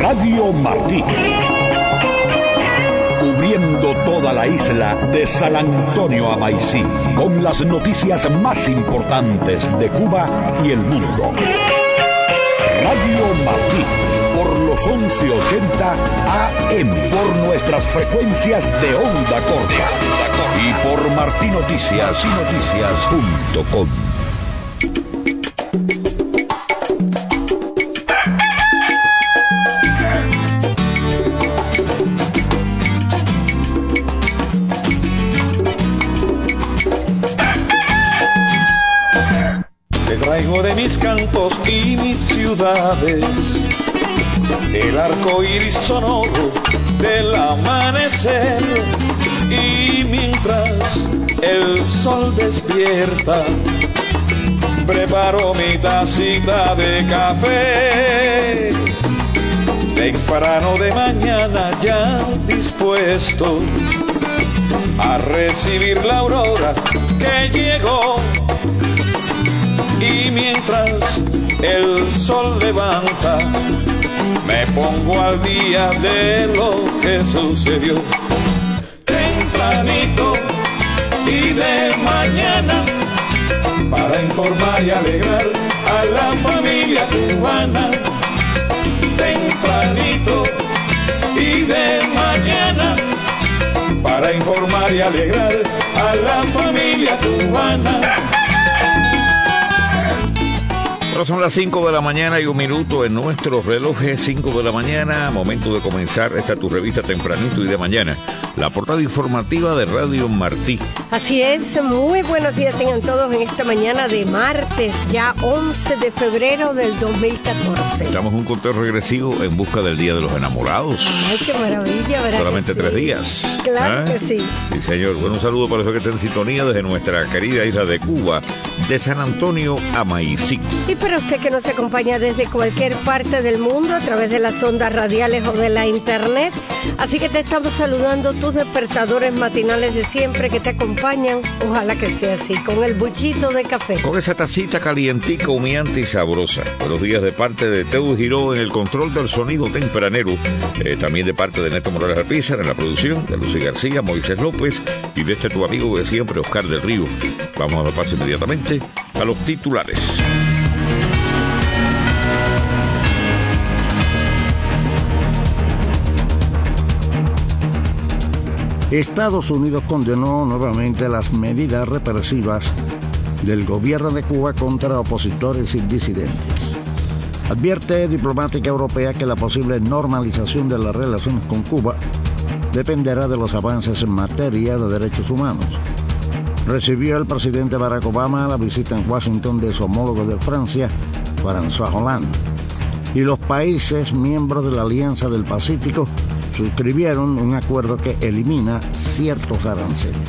Radio Martí. Cubriendo toda la isla de San Antonio a Maicí, con las noticias más importantes de Cuba y el mundo. Radio Martí, por los 1180 AM, por nuestras frecuencias de onda corta y por martinoticias.com. Traigo de mis cantos y mis ciudades el arco iris sonoro del amanecer, y mientras el sol despierta preparo mi tacita de café. Temprano de mañana ya dispuesto a recibir la aurora que llegó. Y mientras el sol levanta, me pongo al día de lo que sucedió. Tempranito y de mañana, para informar y alegrar a la familia cubana. Tempranito y de mañana, para informar y alegrar a la familia cubana. Ahora son las 5 de la mañana y 1 minuto en nuestros relojes. 5 de la mañana, momento de comenzar esta tu revista tempranito y de mañana, la portada informativa de Radio Martí. Así es, muy buenos días tengan todos en esta mañana de martes, ya 11 de febrero del 2014. Estamos en un conteo regresivo en busca del Día de los Enamorados. Ay, qué maravilla, ¿verdad? Solamente que sí? 3 días. Claro que sí. Sí, señor. Bueno, un saludo para los que estén en sintonía desde nuestra querida isla de Cuba, de San Antonio a Maicí. Y para usted que nos acompaña desde cualquier parte del mundo a través de las ondas radiales o de la internet, así que te estamos saludando, tus despertadores matinales de siempre que te acompañan, ojalá que sea así, con el buchito de café. Con esa tacita calientica, humeante y sabrosa. Buenos días de parte de Teu Giró en el control del sonido tempranero, también de parte de Néstor Morales Alpizar en la producción, de Lucy García, Moisés López y de tu amigo de siempre, Oscar del Río. Vamos a dar paso inmediatamente a los titulares. Estados Unidos condenó nuevamente las medidas represivas del gobierno de Cuba contra opositores y disidentes. Advierte diplomática europea que la posible normalización de las relaciones con Cuba dependerá de los avances en materia de derechos humanos. Recibió el presidente Barack Obama la visita en Washington de su homólogo de Francia, François Hollande, y los países miembros de la Alianza del Pacífico suscribieron un acuerdo que elimina ciertos aranceles.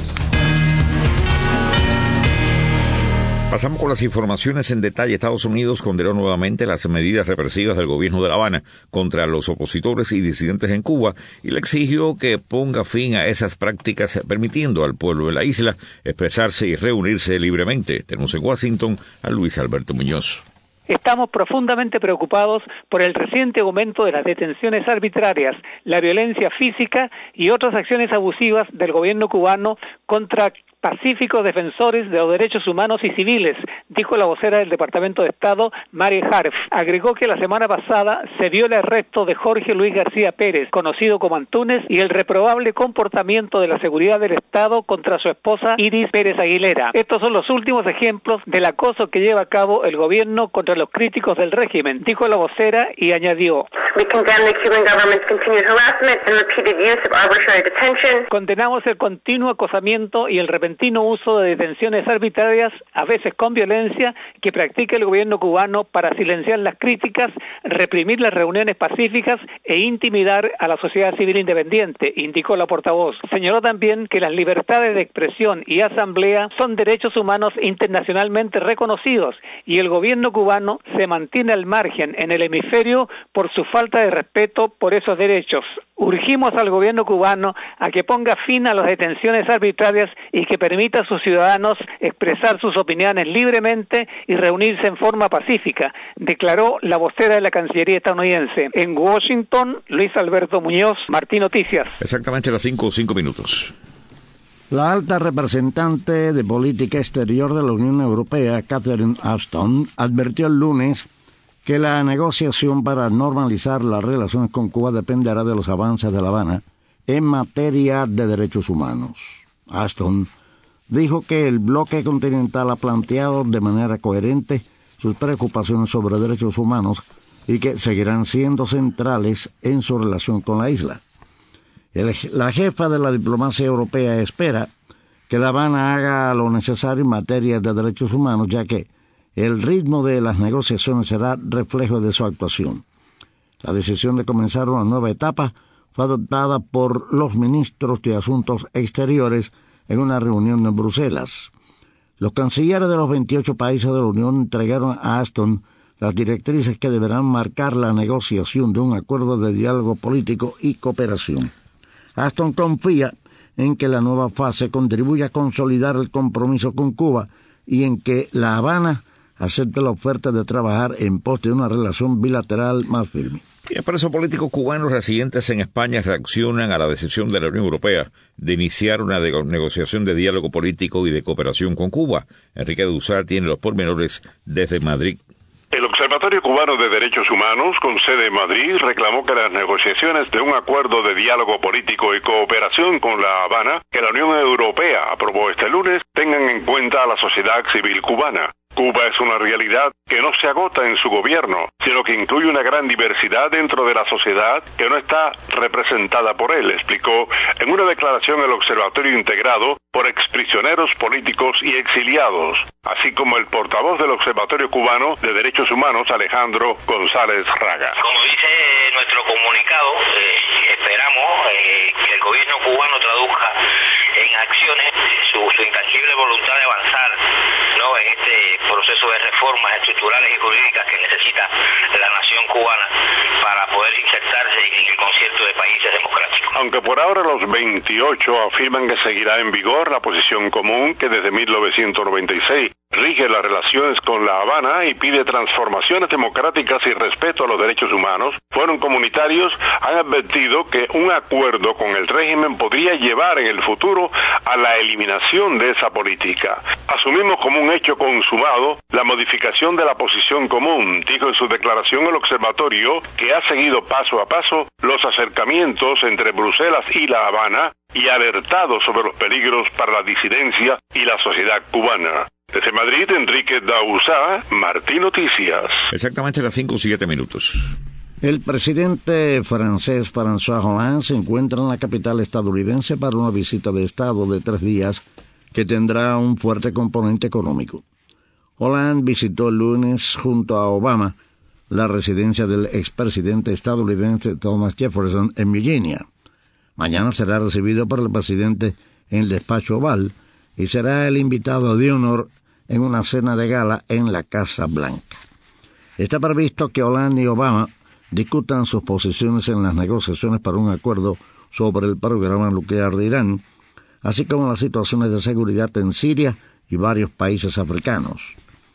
Pasamos con las informaciones en detalle. Estados Unidos condenó nuevamente las medidas represivas del gobierno de La Habana contra los opositores y disidentes en Cuba y le exigió que ponga fin a esas prácticas, permitiendo al pueblo de la isla expresarse y reunirse libremente. Tenemos en Washington a Luis Alberto Muñoz. Estamos profundamente preocupados por el reciente aumento de las detenciones arbitrarias, la violencia física y otras acciones abusivas del gobierno cubano contra pacíficos defensores de los derechos humanos y civiles, dijo la vocera del Departamento de Estado, Mary Harf. Agregó que la semana pasada se vio el arresto de Jorge Luis García Pérez, conocido como Antunes, y el reprobable comportamiento de la seguridad del Estado contra su esposa Iris Pérez Aguilera. Estos son los últimos ejemplos del acoso que lleva a cabo el gobierno contra los críticos del régimen, dijo la vocera y añadió: condenamos el continuo acosamiento y el repentino uso de detenciones arbitrarias, a veces con violencia, que practica el gobierno cubano para silenciar las críticas, reprimir las reuniones pacíficas e intimidar a la sociedad civil independiente, indicó la portavoz. Señaló también que las libertades de expresión y asamblea son derechos humanos internacionalmente reconocidos y el gobierno cubano se mantiene al margen en el hemisferio por su falta falta de respeto por esos derechos. Urgimos al gobierno cubano a que ponga fin a las detenciones arbitrarias y que permita a sus ciudadanos expresar sus opiniones libremente y reunirse en forma pacífica, declaró la vocera de la Cancillería estadounidense. En Washington, Luis Alberto Muñoz, Martín Noticias. Exactamente a las 5:05. La alta representante de política exterior de la Unión Europea, Catherine Ashton, advirtió el lunes que la negociación para normalizar las relaciones con Cuba dependerá de los avances de La Habana en materia de derechos humanos. Ashton dijo que el bloque continental ha planteado de manera coherente sus preocupaciones sobre derechos humanos y que seguirán siendo centrales en su relación con la isla. La jefa de la diplomacia europea espera que La Habana haga lo necesario en materia de derechos humanos, ya que el ritmo de las negociaciones será reflejo de su actuación. La decisión de comenzar una nueva etapa fue adoptada por los ministros de Asuntos Exteriores en una reunión en Bruselas. Los cancilleres de los 28 países de la Unión entregaron a Ashton las directrices que deberán marcar la negociación de un acuerdo de diálogo político y cooperación. Ashton confía en que la nueva fase contribuya a consolidar el compromiso con Cuba y en que La Habana acepte la oferta de trabajar en pos de una relación bilateral más firme. Y el presos políticos cubanos residentes en España reaccionan a la decisión de la Unión Europea de iniciar una negociación de diálogo político y de cooperación con Cuba. Enrique Duzar tiene los pormenores desde Madrid. El Observatorio Cubano de Derechos Humanos, con sede en Madrid, reclamó que las negociaciones de un acuerdo de diálogo político y cooperación con La Habana, que la Unión Europea aprobó este lunes, tengan en cuenta a la sociedad civil cubana. Cuba es una realidad que no se agota en su gobierno, sino que incluye una gran diversidad dentro de la sociedad que no está representada por él, explicó en una declaración el Observatorio integrado por exprisioneros políticos y exiliados, así como el portavoz del Observatorio Cubano de Derechos Humanos, Alejandro González Raga. Como dice nuestro comunicado, esperamos que el gobierno cubano traduzca en acciones su intangible voluntad de avanzar, ¿no?, en este proceso de reformas estructurales y jurídicas que necesita la nación cubana para poder insertarse en el concierto de países democráticos. Aunque por ahora los 28 afirman que seguirá en vigor la posición común que desde 1996 rige las relaciones con La Habana y pide transformaciones democráticas y respeto a los derechos humanos, fueron comunitarios han advertido que un acuerdo con el régimen podría llevar en el futuro a la eliminación de esa política. Asumimos como un hecho consumado la modificación de la posición común, dijo en su declaración el observatorio, que ha seguido paso a paso los acercamientos entre Bruselas y La Habana y alertado sobre los peligros para la disidencia y la sociedad cubana. Desde Madrid, Enrique Dauzá, Martín Noticias. Exactamente a las 5:07. El presidente francés François Hollande se encuentra en la capital estadounidense para una visita de Estado de 3 días que tendrá un fuerte componente económico. Hollande visitó el lunes junto a Obama la residencia del expresidente estadounidense Thomas Jefferson en Virginia. Mañana será recibido por el presidente en el despacho Oval y será el invitado de honor en una cena de gala en la Casa Blanca. Está previsto que Hollande y Obama discutan sus posiciones en las negociaciones para un acuerdo sobre el programa nuclear de Irán, así como las situaciones de seguridad en Siria y varios países africanos.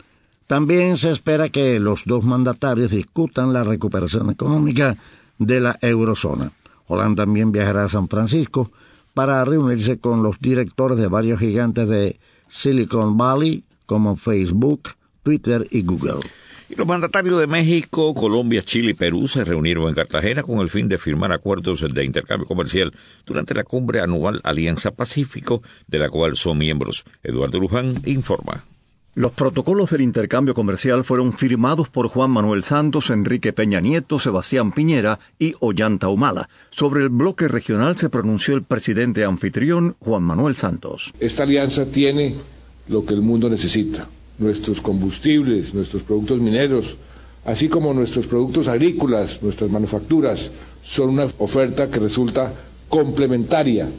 También se espera que los dos mandatarios discutan la recuperación económica de la eurozona. Hollande también viajará a San Francisco para reunirse con los directores de varios gigantes de Silicon Valley, como Facebook, Twitter y Google. Y los mandatarios de México, Colombia, Chile y Perú se reunieron en Cartagena con el fin de firmar acuerdos de intercambio comercial durante la cumbre anual Alianza Pacífico, de la cual son miembros. Eduardo Luján informa. Los protocolos del intercambio comercial fueron firmados por Juan Manuel Santos, Enrique Peña Nieto, Sebastián Piñera y Ollanta Humala. Sobre el bloque regional se pronunció el presidente anfitrión, Juan Manuel Santos. Esta alianza tiene lo que el mundo necesita: nuestros combustibles, nuestros productos mineros, así como nuestros productos agrícolas, nuestras manufacturas, son una oferta que resulta complementaria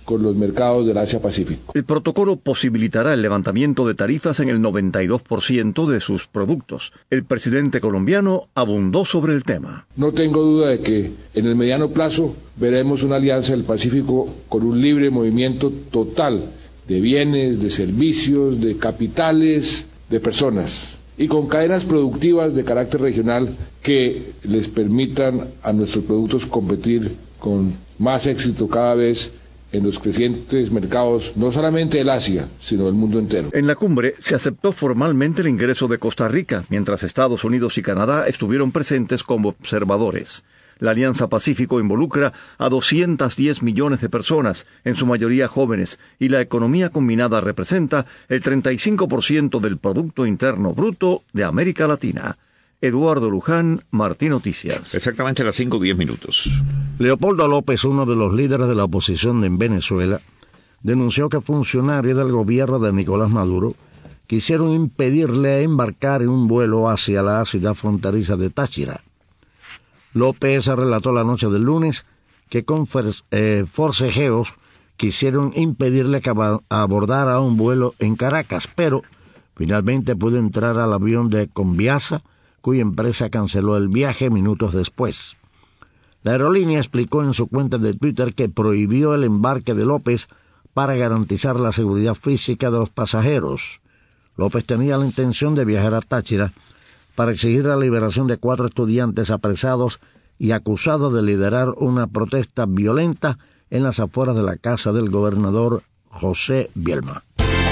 con los mercados del Asia-Pacífico. El protocolo posibilitará el levantamiento de tarifas en el 92% de sus productos. El presidente colombiano abundó sobre el tema. No tengo duda de que en el mediano plazo veremos una alianza del Pacífico con un libre movimiento total de bienes, de servicios, de capitales, de personas, y con cadenas productivas de carácter regional que les permitan a nuestros productos competir con más éxito cada vez en los crecientes mercados, no solamente del Asia, sino del mundo entero. En la cumbre se aceptó formalmente el ingreso de Costa Rica, mientras Estados Unidos y Canadá estuvieron presentes como observadores. La Alianza Pacífico involucra a 210 millones de personas, en su mayoría jóvenes, y la economía combinada representa el 35% del Producto Interno Bruto de América Latina. Eduardo Luján, Martí Noticias. Exactamente a las 5:10. Leopoldo López, uno de los líderes de la oposición en Venezuela, denunció que funcionarios del gobierno de Nicolás Maduro quisieron impedirle embarcar en un vuelo hacia la ciudad fronteriza de Táchira. López relató la noche del lunes que con forcejeos quisieron impedirle que abordara un vuelo en Caracas, pero finalmente pudo entrar al avión de Conviasa, cuya empresa canceló el viaje minutos después. La aerolínea explicó en su cuenta de Twitter que prohibió el embarque de López para garantizar la seguridad física de los pasajeros. López tenía la intención de viajar a Táchira para exigir la liberación de 4 estudiantes apresados y acusados de liderar una protesta violenta en las afueras de la casa del gobernador José Bielma.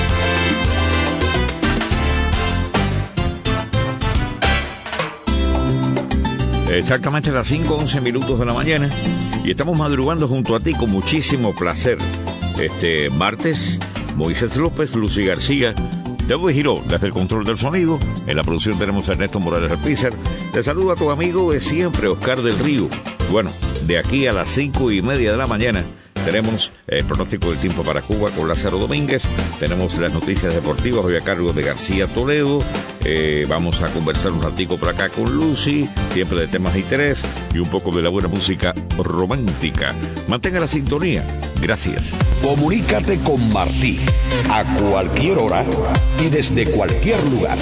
Exactamente a las 5:11 de la mañana, y estamos madrugando junto a ti con muchísimo placer. Este martes, Moisés López, Lucy García, David Giró desde el control del sonido. En la producción tenemos a Ernesto Morales Alpizar. Te saluda a tu amigo de siempre, Oscar del Río. Bueno, de aquí a las 5:30 de la mañana tenemos el pronóstico del tiempo para Cuba con Lázaro Domínguez. Tenemos las noticias deportivas hoy a cargo de García Toledo. Vamos a conversar un ratico por acá con Lucy, siempre de temas de interés y un poco de la buena música romántica. Mantenga la sintonía. Gracias. Comunícate con Martí a cualquier hora y desde cualquier lugar.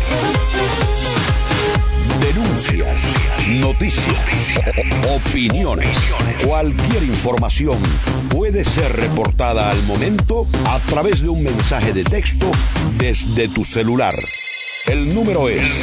Denuncias, noticias, opiniones, cualquier información puede ser reportada al momento a través de un mensaje de texto desde tu celular. El número es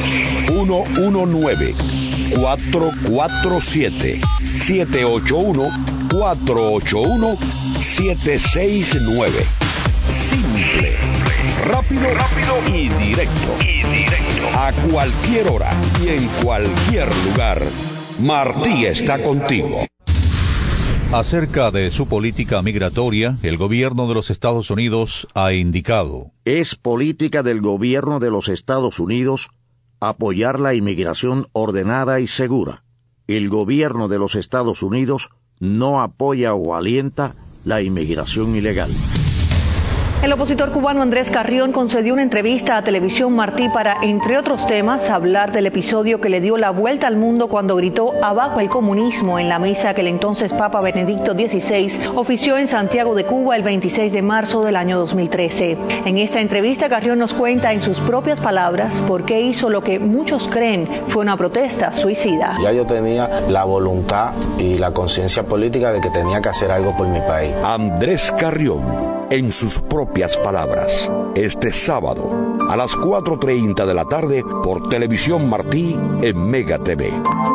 1-1-9-447-781-481-769. Simple, rápido y directo. A cualquier hora y en cualquier lugar, Martí está contigo. Acerca de su política migratoria, el gobierno de los Estados Unidos ha indicado: es política del gobierno de los Estados Unidos apoyar la inmigración ordenada y segura. El gobierno de los Estados Unidos no apoya o alienta la inmigración ilegal. El opositor cubano Andrés Carrión concedió una entrevista a Televisión Martí para, entre otros temas, hablar del episodio que le dio la vuelta al mundo cuando gritó "abajo el comunismo" en la misa que el entonces Papa Benedicto XVI ofició en Santiago de Cuba el 26 de marzo del año 2013. En esta entrevista, Carrión nos cuenta en sus propias palabras por qué hizo lo que muchos creen fue una protesta suicida. Ya yo tenía la voluntad y la conciencia política de que tenía que hacer algo por mi país. Andrés Carrión, en sus propias palabras, este sábado a las 4:30 de la tarde por Televisión Martí en Mega TV.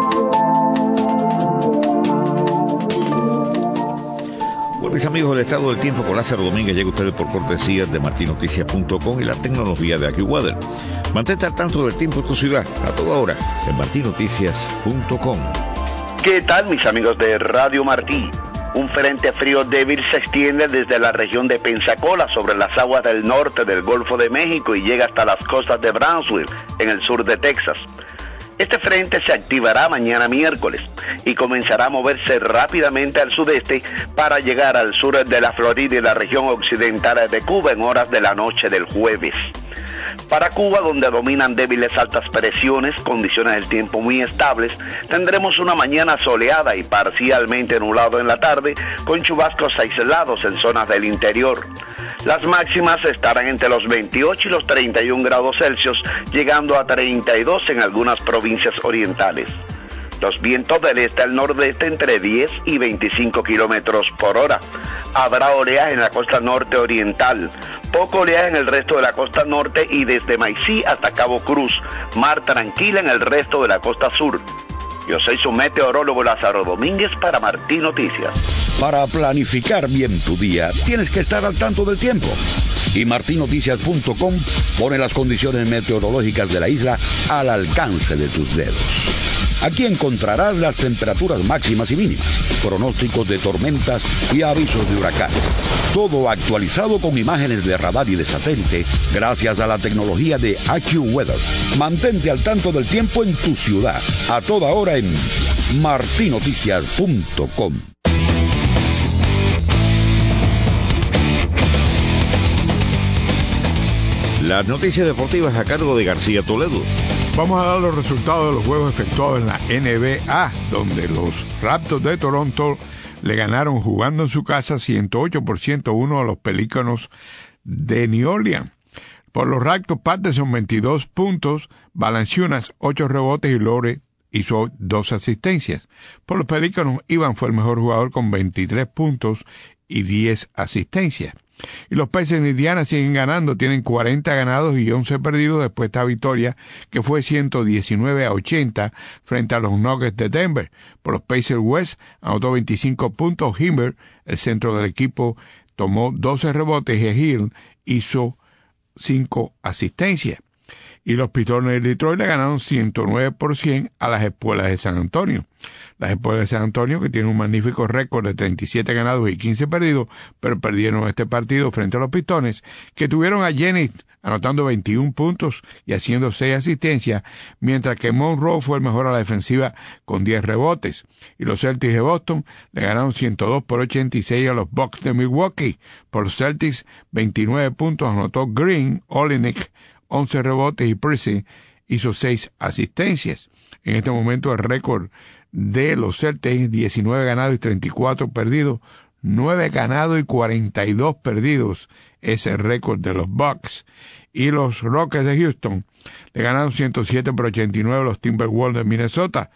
Bueno, mis amigos, el estado del tiempo con Lázaro Domínguez llega a ustedes por cortesía de martinoticias.com y la tecnología de AccuWeather. Mantente al tanto del tiempo en tu ciudad a toda hora en martinoticias.com. ¿Qué tal, mis amigos de Radio Martí? Un frente frío débil se extiende desde la región de Pensacola sobre las aguas del norte del Golfo de México y llega hasta las costas de Brownsville, en el sur de Texas. Este frente se activará mañana miércoles y comenzará a moverse rápidamente al sudeste para llegar al sur de la Florida y la región occidental de Cuba en horas de la noche del jueves. Para Cuba, donde dominan débiles altas presiones, condiciones del tiempo muy estables, tendremos una mañana soleada y parcialmente nublado en la tarde, con chubascos aislados en zonas del interior. Las máximas estarán entre los 28 y los 31 grados Celsius, llegando a 32 en algunas provincias orientales. Los vientos del este al nordeste entre 10 y 25 kilómetros por hora. Habrá oleaje en la costa norte oriental, poco oleaje en el resto de la costa norte y desde Maicí hasta Cabo Cruz, mar tranquila en el resto de la costa sur. Yo soy su meteorólogo Lázaro Domínguez para Martí Noticias. Para planificar bien tu día, tienes que estar al tanto del tiempo. Y martinoticias.com pone las condiciones meteorológicas de la isla al alcance de tus dedos. Aquí encontrarás las temperaturas máximas y mínimas, pronósticos de tormentas y avisos de huracanes. Todo actualizado con imágenes de radar y de satélite gracias a la tecnología de AccuWeather. Mantente al tanto del tiempo en tu ciudad, a toda hora en martinoticias.com. Las noticias deportivas a cargo de García Toledo. Vamos a dar los resultados de los juegos efectuados en la NBA, donde los Raptors de Toronto le ganaron jugando en su casa 108-101 a los Pelícanos de New Orleans. Por los Raptors, Patterson 22 puntos, Valanciunas 8 rebotes y Lore hizo 2 asistencias. Por los Pelícanos, Ivan fue el mejor jugador con 23 puntos y 10 asistencias. Y los Pacers de Indiana siguen ganando, tienen 40 ganados y 11 perdidos después de esta victoria que fue 119-80 frente a los Nuggets de Denver. Por los Pacers, West anotó 25 puntos, Himmler, el centro del equipo, tomó 12 rebotes y Hill hizo 5 asistencias. Y los Pistones de Detroit le ganaron 109% a las Espuelas de San Antonio. Las Espuelas de San Antonio, que tienen un magnífico récord de 37 ganados y 15 perdidos, pero perdieron este partido frente a los Pistones, que tuvieron a Jennings anotando 21 puntos y haciendo 6 asistencias, mientras que Monroe fue el mejor a la defensiva con 10 rebotes. Y los Celtics de Boston le ganaron 102-86 a los Bucks de Milwaukee. Por los Celtics, 29 puntos anotó Green, Olynyk 11 rebotes y Prissy hizo 6 asistencias. En este momento el récord de los Celtics, 19 ganados y 34 perdidos, 9 ganados y 42 perdidos es el récord de los Bucks. Y los Rockets de Houston le ganaron 107-89 a los Timberwolves de Minnesota,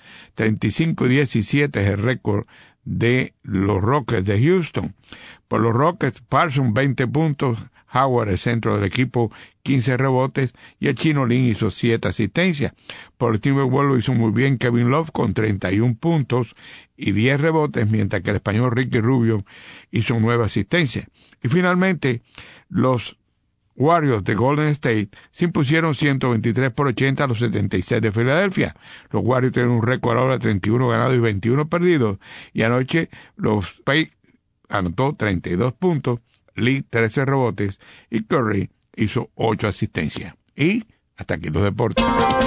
35-17 es el récord de los Rockets de Houston. Por los Rockets, Parsons 20 puntos, Howard, el centro del equipo, 15 rebotes, y el chino Lin hizo 7 asistencias. Por el Timberwolves lo hizo muy bien Kevin Love con 31 puntos y 10 rebotes, mientras que el español Ricky Rubio hizo 9 asistencias. Y finalmente, los Warriors de Golden State se impusieron 123-80 a los 76 de Filadelfia. Los Warriors tienen un récord ahora de 31 ganados y 21 perdidos, y anoche los Pacers anotó 32 puntos, Lee 13 rebotes y Curry hizo 8 asistencias. Y hasta aquí los deportes.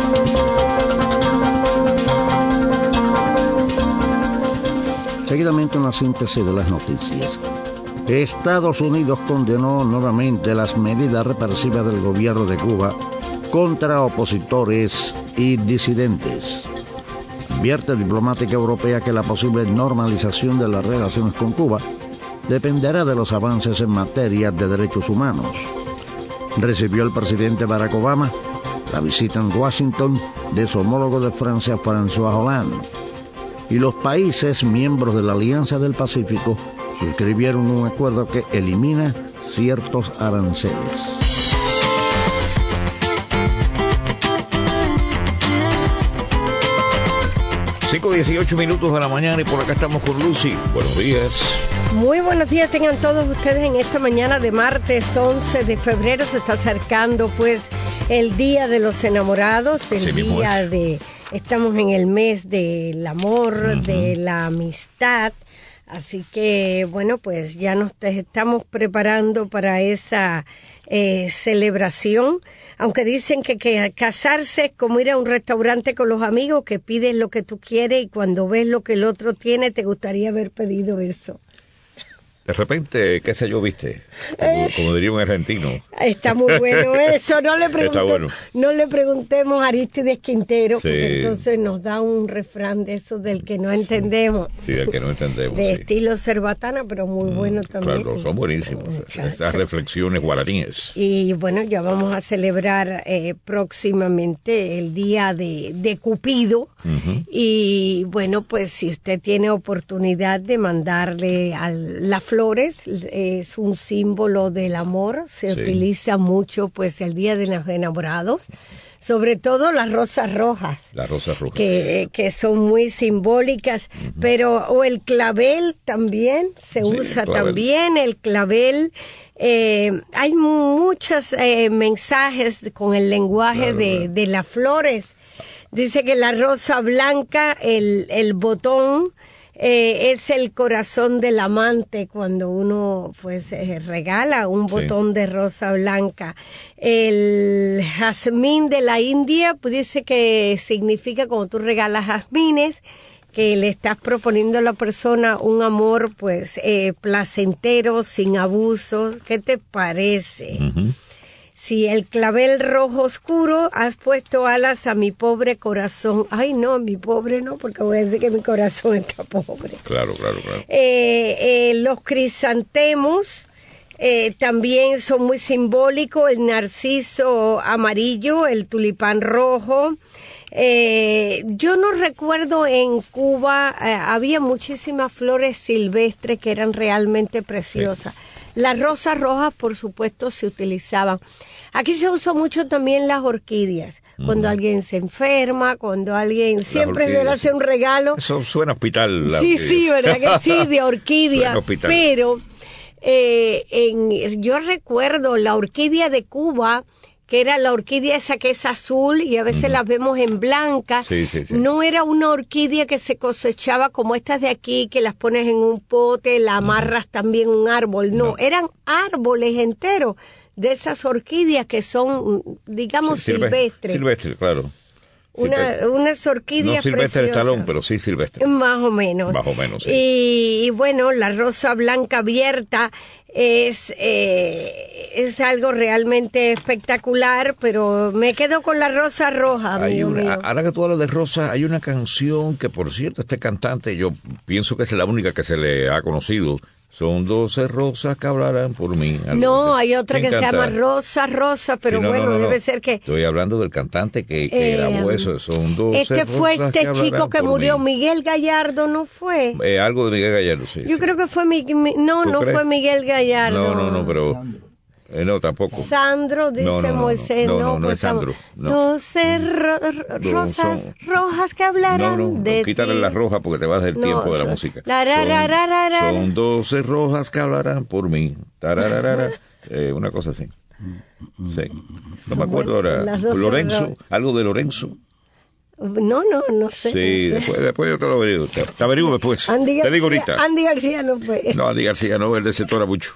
Seguidamente una síntesis de las noticias. Estados Unidos condenó nuevamente las medidas represivas del gobierno de Cuba contra opositores y disidentes. Advierte diplomática europea que la posible normalización de las relaciones con Cuba dependerá de los avances en materia de derechos humanos. Recibió el presidente Barack Obama la visita en Washington de su homólogo de Francia, François Hollande. Y los países miembros de la Alianza del Pacífico suscribieron un acuerdo que elimina ciertos aranceles. 5:18 de la mañana y por acá estamos con Lucy. Buenos días. Muy buenos días tengan todos ustedes en esta mañana de martes 11 de febrero. Se está acercando pues el Día de los Enamorados, el día de... Estamos en el mes del amor, de la amistad. Así que, bueno, pues ya nos estamos preparando para esa celebración. Aunque dicen que casarse es como ir a un restaurante con los amigos, que pides lo que tú quieres y cuando ves lo que el otro tiene, te gustaría haber pedido eso. De repente, qué sé yo, viste, como diría un argentino. Está muy bueno eso, no le preguntemos a Aristides Quintero, Sí. porque entonces nos da un refrán de eso del que no entendemos. Sí, del que no entendemos. De sí. estilo cerbatana, pero muy bueno también. Claro, son buenísimos, esas reflexiones guaraníes. Y bueno, ya vamos a celebrar próximamente el día de Cupido. Uh-huh. Y bueno, pues si usted tiene oportunidad de mandarle las flores, es un símbolo del amor, se Sí. utiliza mucho pues el día de los enamorados, sobre todo las rosas rojas. Las rosas rojas. Que son muy simbólicas, pero o el clavel también se usa clavel. también, el clavel. Hay muchos mensajes con el lenguaje de las flores. Dice que la rosa blanca, el botón, es el corazón del amante cuando uno pues regala un botón de rosa blanca. El jazmín de la India pues dice que significa cuando tú regalas jazmines, que le estás proponiendo a la persona un amor pues placentero, sin abusos. ¿Qué te parece? Uh-huh. Si el clavel rojo oscuro, has puesto alas a mi pobre corazón. Ay, no, mi pobre no, porque voy a decir que mi corazón está pobre. Claro. Los crisantemos también son muy simbólicos. El narciso amarillo, el tulipán rojo. Yo no recuerdo en Cuba, había muchísimas flores silvestres que eran realmente preciosas. Sí. Las rosas rojas, por supuesto, se utilizaban. Aquí se usa mucho también las orquídeas. Cuando alguien se enferma, cuando alguien siempre se le hace un regalo. Eso suena a hospital. Sí, ¿verdad que sí? De orquídea. Pero yo recuerdo la orquídea de Cuba, que era la orquídea esa que es azul y a veces las vemos en blanca. Sí. No era una orquídea que se cosechaba como estas de aquí, que las pones en un pote, la amarras también un árbol. No, eran árboles enteros de esas orquídeas que son, digamos, silvestres. Silvestres, claro. Unas orquídeas no silvestre preciosas. de talón, pero sí silvestre. Más o menos. Sí. Y bueno, la rosa blanca abierta es algo realmente espectacular, pero me quedo con la rosa roja, amigo mío. Ahora que tú hablas de rosa, hay una canción que, por cierto, este cantante, yo pienso que es la única que se le ha conocido. Son 12 rosas que hablarán por mí. No, hay otra que se llama Rosa, pero no. Debe ser que... Estoy hablando del cantante que grabó eso, son 12 Este fue este chico que murió, Miguel Gallardo, ¿no fue? Algo de Miguel Gallardo, sí. Yo creo que fue no fue Miguel Gallardo. No, pero... no, tampoco. Sandro, dice Moisés. No es Sandro. 12 rosas rojas que hablarán de quítale ti. la roja porque te vas del tiempo de la música. Son 12 rojas que hablarán por mí. Una cosa así. Sí. No me acuerdo ahora. Lorenzo, algo de Lorenzo. No sé. Sí, después yo te lo averiguo. Te averiguo después. Te digo ahorita. Andy García no fue. No, Andy García no, él desetora mucho.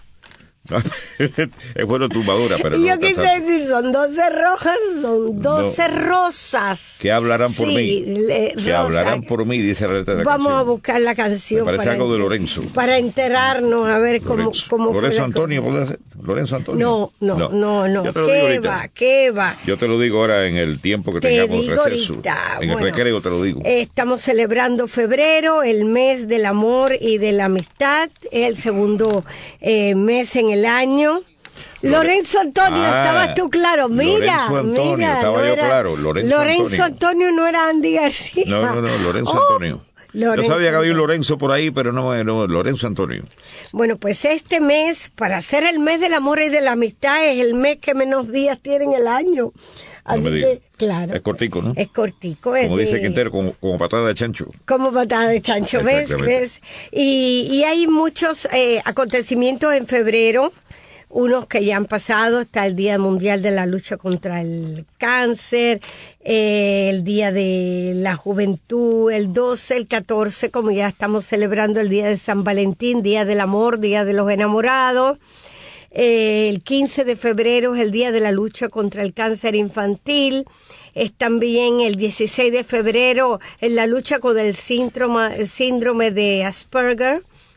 Es bueno tumbadora, pero y yo quise decir, son 12 rojas, son 12 rosas. Que hablarán por mí. Que hablarán por mí, dice la letra de la Vamos canción. a buscar la canción. Me parece algo de Lorenzo. Para enterarnos, a ver cómo Lorenzo Antonio, ¿puede ser? ¿Lorenzo Antonio? No. ¿Qué va? Yo te lo digo ahora en el tiempo que tengamos receso. Ahorita. En el recreo te lo digo. Estamos celebrando febrero, el mes del amor y de la amistad. Es el segundo mes en el año. Lorenzo Antonio, estabas tú claro. Mira, estaba yo claro. Lorenzo Antonio no era Andy García. No, Lorenzo Antonio. Yo sabía que había un Lorenzo por ahí, pero no, Lorenzo Antonio. Bueno, pues este mes, para ser el mes del amor y de la amistad, es el mes que menos días tiene en el año. Así que, claro. Es cortico, ¿no? Es cortico. Como dice Quintero, como patada de chancho. Como patada de chancho, ¿ves? Y hay muchos acontecimientos en febrero. Unos que ya han pasado, está el Día Mundial de la Lucha contra el Cáncer, el Día de la Juventud, el 12, el 14, como ya estamos celebrando el Día de San Valentín, Día del Amor, Día de los Enamorados. El 15 de febrero es el Día de la Lucha contra el Cáncer Infantil. Es también el 16 de febrero en la lucha con el síndrome de Asperger,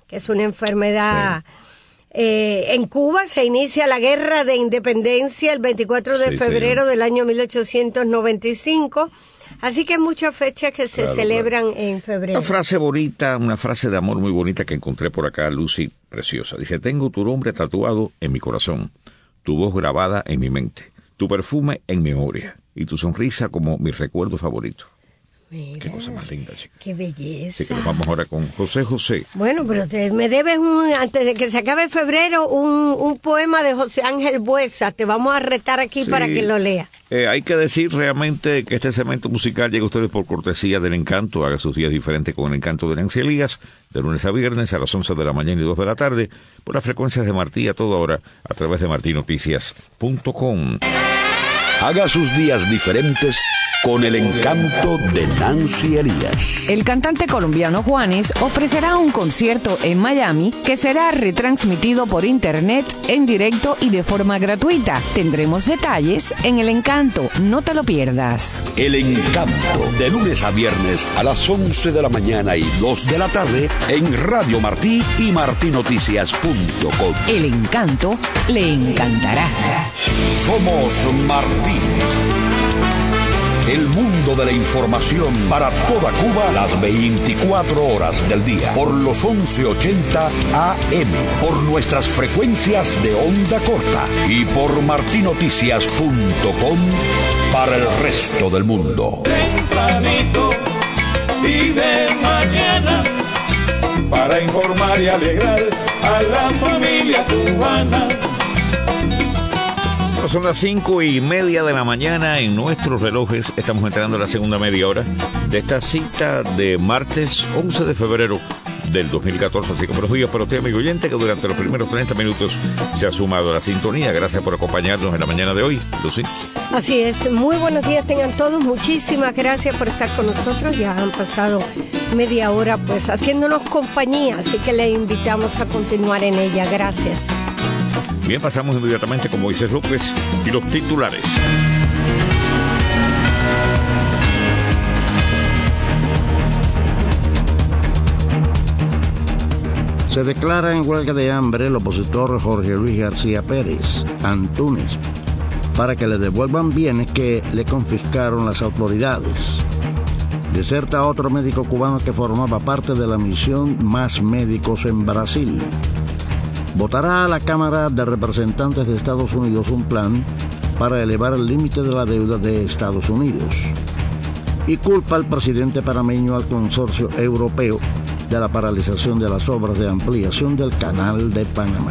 que es una enfermedad. Sí. En Cuba se inicia la Guerra de Independencia el 24 de febrero del año 1895. Así que hay muchas fechas que se celebran en febrero. Una frase bonita, una frase de amor muy bonita que encontré por acá, Lucy, preciosa. Dice, tengo tu nombre tatuado en mi corazón, tu voz grabada en mi mente, tu perfume en mi memoria y tu sonrisa como mi recuerdo favorito. Mira, qué cosa más linda, chica. Qué belleza. Así que nos vamos ahora con José José. Bueno, pero me debes antes de que se acabe febrero, un poema de José Ángel Buesa. Te vamos a retar aquí para que lo lea. Hay que decir realmente que este segmento musical llega a ustedes por cortesía del Encanto. Haga sus días diferentes con el Encanto de Nancy Elías, de lunes a viernes a las 11 de la mañana y 2 de la tarde, por las frecuencias de Martí a toda hora, a través de martinoticias.com. Haga sus días diferentes con el Encanto de Nancy Elías. El cantante colombiano Juanes ofrecerá un concierto en Miami que será retransmitido por internet en directo y de forma gratuita. Tendremos detalles en El Encanto, no te lo pierdas. El Encanto, de lunes a viernes a las 11 de la mañana y 2 de la tarde en Radio Martí y martinoticias.com. El Encanto le encantará. Somos Martí. El mundo de la información para toda Cuba las 24 horas del día. Por los 1180 AM. Por nuestras frecuencias de onda corta. Y por martinoticias.com para el resto del mundo. Tempranito y de mañana, para informar y alegrar a la familia cubana. Son las 5:30 de la mañana en nuestros relojes. Estamos entrando en la segunda media hora de esta cita de martes 11 de febrero del 2014. Así que buenos días para usted, amigo oyente, que durante los primeros 30 minutos se ha sumado a la sintonía. Gracias por acompañarnos en la mañana de hoy, Lucy. Así es, muy buenos días tengan todos. Muchísimas gracias por estar con nosotros. Ya han pasado media hora pues haciéndonos compañía, así que le invitamos a continuar en ella. Gracias. Bien, pasamos inmediatamente con Moisés López y los titulares. Se declara en huelga de hambre el opositor Jorge Luis García Pérez, Antúnez, para que le devuelvan bienes que le confiscaron las autoridades. Deserta otro médico cubano que formaba parte de la misión Más Médicos en Brasil. Votará a la Cámara de Representantes de Estados Unidos un plan para elevar el límite de la deuda de Estados Unidos. Y culpa al presidente panameño al consorcio europeo de la paralización de las obras de ampliación del Canal de Panamá.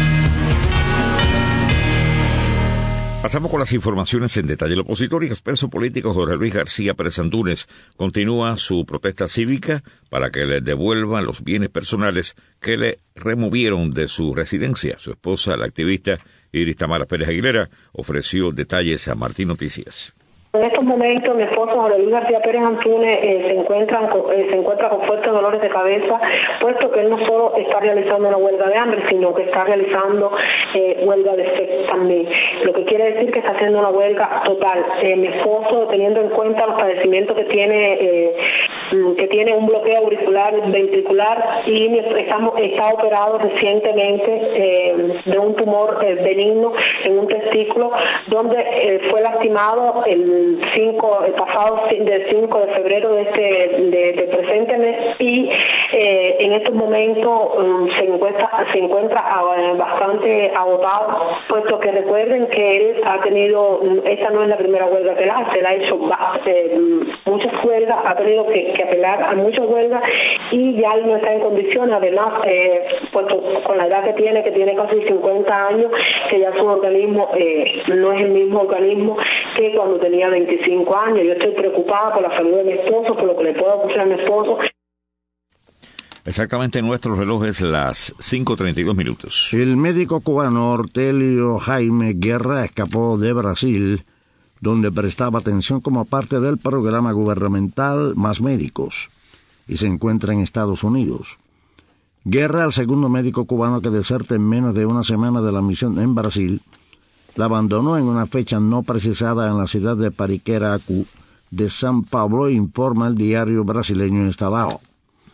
Pasamos con las informaciones en detalle. El opositor y expreso político Jorge Luis García Pérez Antúnez continúa su protesta cívica para que le devuelvan los bienes personales que le removieron de su residencia. Su esposa, la activista Iris Tamara Pérez Aguilera, ofreció detalles a Martín Noticias. En estos momentos mi esposo Jorge Luis García Pérez Antúnez se encuentra con fuertes dolores de cabeza, puesto que él no solo está realizando una huelga de hambre, sino que está realizando huelga de sed también, lo que quiere decir que está haciendo una huelga total. Mi esposo, teniendo en cuenta los padecimientos que tiene un bloqueo auricular ventricular y está operado recientemente de un tumor benigno en un testículo, donde fue lastimado el pasado del 5 de febrero de presente mes, y en estos momentos se encuentra bastante agotado, puesto que recuerden que él ha tenido, esta no es la primera huelga que él ha hecho muchas huelgas, ha tenido que apelar a muchas huelgas y ya él no está en condiciones, además puesto con la edad que tiene casi 50 años, que ya su organismo no es el mismo organismo que cuando tenía 25 años. Yo estoy preocupada por la salud de mi esposo, por lo que le pueda ocurrir a mi esposo. Exactamente en nuestros relojes las 5:32 minutos. El médico cubano Ortelio Jaime Guerra escapó de Brasil, donde prestaba atención como parte del programa gubernamental Más Médicos, y se encuentra en Estados Unidos. Guerra, el segundo médico cubano que deserta en menos de una semana de la misión en Brasil, la abandonó en una fecha no precisada en la ciudad de Pariqueracu de San Pablo, informa el diario brasileño Estadão.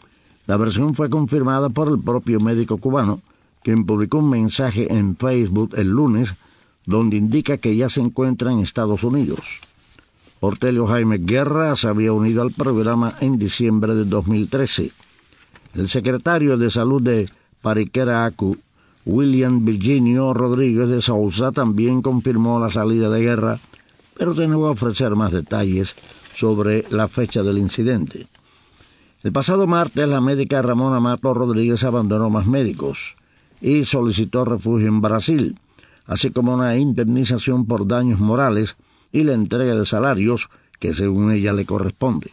La versión fue confirmada por el propio médico cubano, quien publicó un mensaje en Facebook el lunes donde indica que ya se encuentra en Estados Unidos. Ortelio Jaime Guerra se había unido al programa en diciembre de 2013. El secretario de Salud de Pariquera Acu, William Virginio Rodríguez de Sousa, también confirmó la salida de Guerra, pero se negó a ofrecer más detalles sobre la fecha del incidente. El pasado martes, la médica Ramona Mato Rodríguez abandonó Más Médicos y solicitó refugio en Brasil, así como una indemnización por daños morales y la entrega de salarios que según ella le corresponde.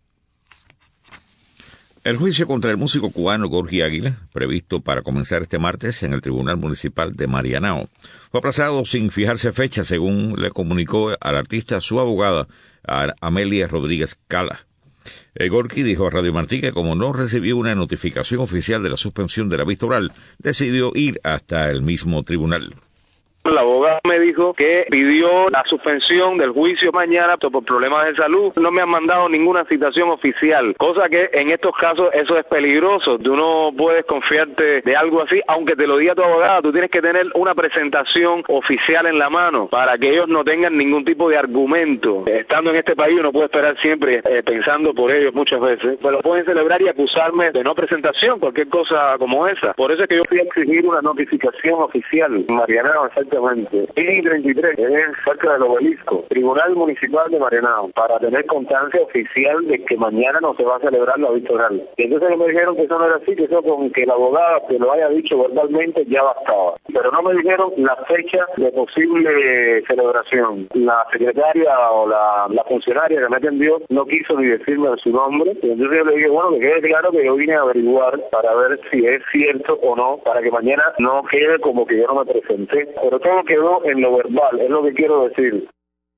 El juicio contra el músico cubano Gorky Águila, previsto para comenzar este martes en el Tribunal Municipal de Marianao, fue aplazado sin fijarse fecha, según le comunicó al artista su abogada, Amelia Rodríguez Cala. Gorky dijo a Radio Martí que como no recibió una notificación oficial de la suspensión de la vista oral, decidió ir hasta el mismo tribunal. La abogada me dijo que pidió la suspensión del juicio mañana por problemas de salud. No me han mandado ninguna citación oficial, cosa que en estos casos eso es peligroso. Tú no puedes confiarte de algo así, aunque te lo diga tu abogada. Tú tienes que tener una presentación oficial en la mano para que ellos no tengan ningún tipo de argumento. Estando en este país uno puede esperar siempre pensando por ellos muchas veces, pero pueden celebrar y acusarme de no presentación, cualquier cosa como esa. Por eso es que yo fui a exigir una notificación oficial. Marianao, exactamente. Y 33, es cerca del obelisco, Tribunal Municipal de Marianao, para tener constancia oficial de que mañana no se va a celebrar la vista oral. Y entonces me dijeron que eso no era así, que eso con que la abogada te lo haya dicho verbalmente ya bastaba. Pero no me dijeron la fecha de posible celebración. La secretaria o la funcionaria que me atendió no quiso ni decirme su nombre. Y entonces yo le dije, bueno, que quede claro que yo vine a averiguar para ver si es cierto o no, para que mañana no quede como que yo no me presenté. Pero todo quedó en lo verbal, es lo que quiero decir.